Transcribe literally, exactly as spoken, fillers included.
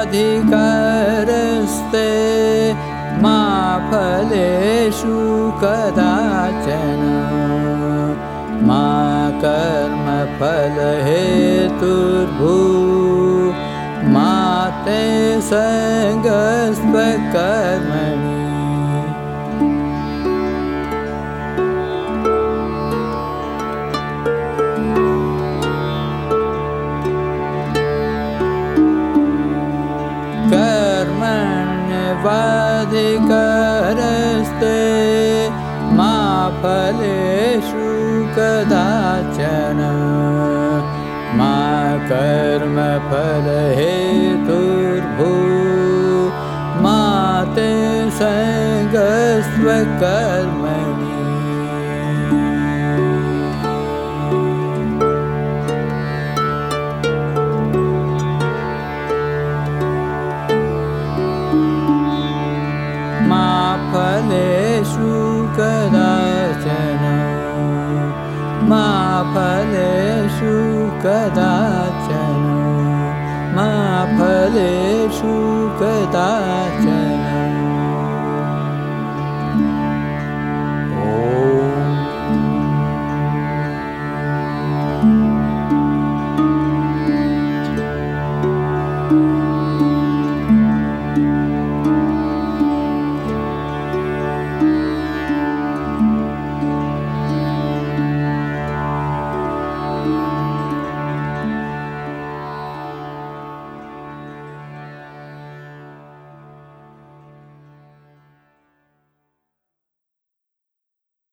मा फलेषु कदाचन मा कर्मफलहेतुर्भू मा ते संगस्त्वकर्मणि कर्मण्यवाधिकारस्ते मा फलेषु कदाचन मा कर्मफलहेतुर्भू मा ते संगस्त्वकर्मणि फलेषु कदाचन मा फलेषु कदाचन मा फलेषु कदाचन